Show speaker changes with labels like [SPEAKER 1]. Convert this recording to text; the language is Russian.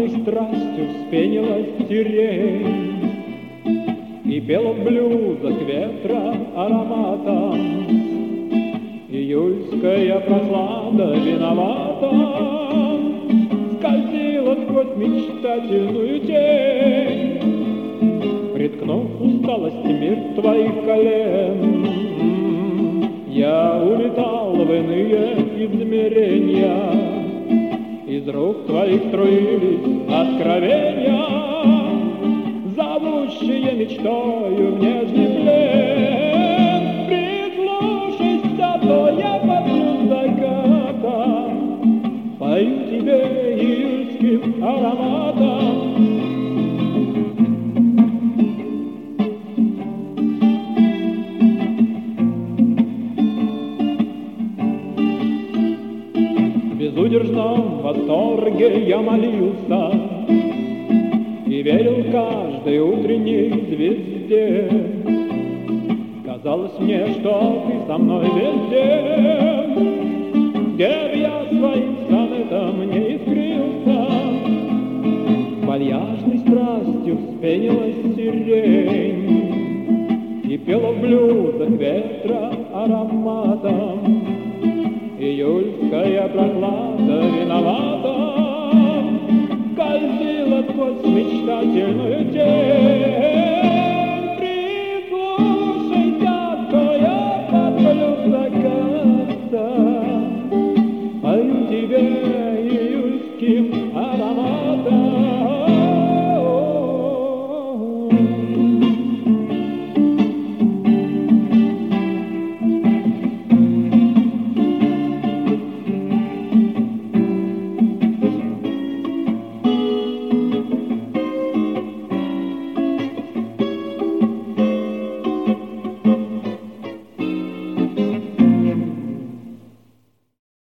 [SPEAKER 1] Вальяжной страстью вспенилась сирень И пела в блюзах ветра ароматом. Июльская прохлада виновата скользила сквозь мечтательную тень, приткнув усталость мир твоих колен. Я улетал в иные измерения, из рук твоих струились откровения, зовущие мечтою в нежный плен. Прислушайся, то я поплю заката, пою тебе июльским ароматом. В безудержном восторге я молился и верил каждой утренней звезде. Казалось мне, что ты со мной везде, где б я своим сонетом не искрился. Вальяжной страстью вспенилась сирень и пела в блюзах ветра ароматом. Июльская прохлада виновата скользила сквозь мечтательную тень.